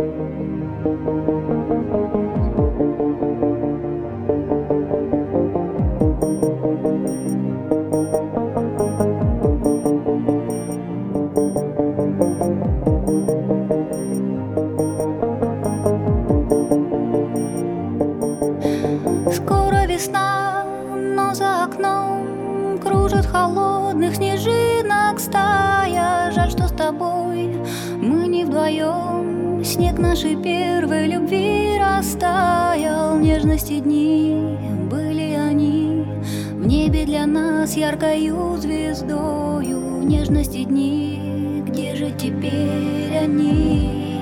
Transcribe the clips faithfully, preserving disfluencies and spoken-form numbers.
Скоро весна, но за окном кружит холодных снежинок стая. Жаль, что с тобой мы не вдвоем. Снег нашей первой любви растаял. Нежности дни были они, в небе для нас яркою звездою. Нежности дни, где же теперь они?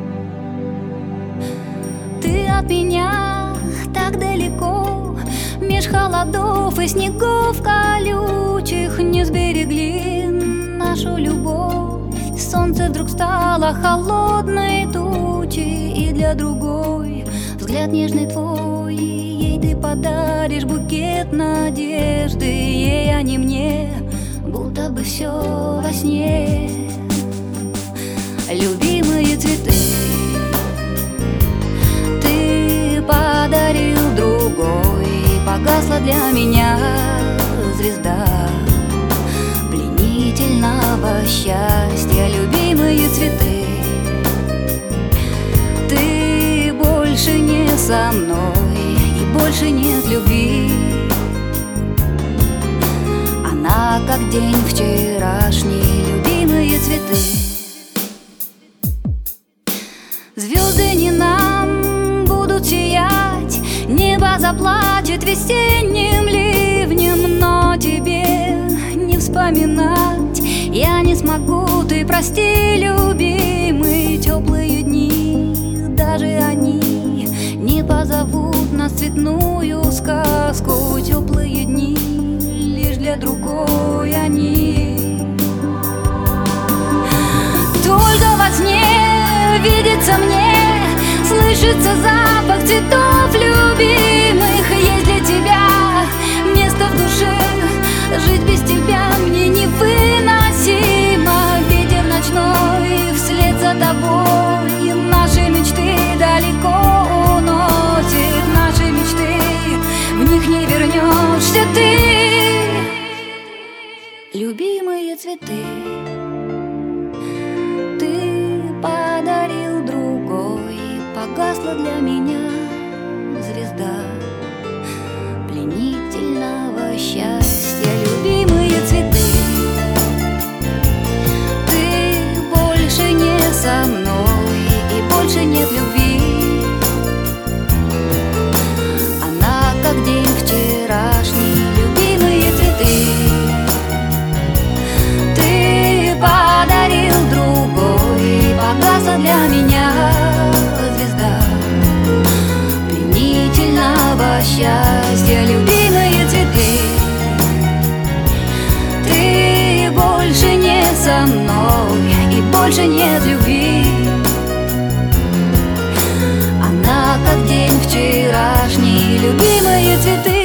Ты от меня так далеко, меж холодов и снегов колючих. Не сберегли нашу любовь, солнце вдруг стало холодной тучей. И для другой взгляд нежный твой, ей ты подаришь букет надежды. Ей, а не мне, будто бы все во сне. Любимые цветы ты подарил другой, погасла для меня звезда пленительного счастья. Любимые цветы, ты больше не со мной, и больше нет любви. Она как день вчерашний. Любимые цветы, звезды не нам будут сиять, небо заплачет весенним ливнем. Но тебе не вспоминать я не смогу, ты прости, любимый. Теплые дни, даже они не позовут нас в цветную сказку. Теплые дни лишь для другой они. Только во сне видится мне, слышится запах цветов любимых. Есть для тебя место в душе, жить без тебя мне невыносимо. Ветер ночной вслед за тобой наши мечты далеко уносит. Наши мечты, в них не вернешься ты. Любимые цветы ты подарил другой, погасла для меня звезда пленительного счастья. Любимые цветы, ты больше не со мной, и больше нет любви. Она как день вчерашний. Любимые цветы ты подарил другой, погасла для меня звезда пленительного счастья. Любимые цветы, ты больше не со мной, и больше нет любви. Она как день вчерашний. Любимые цветы.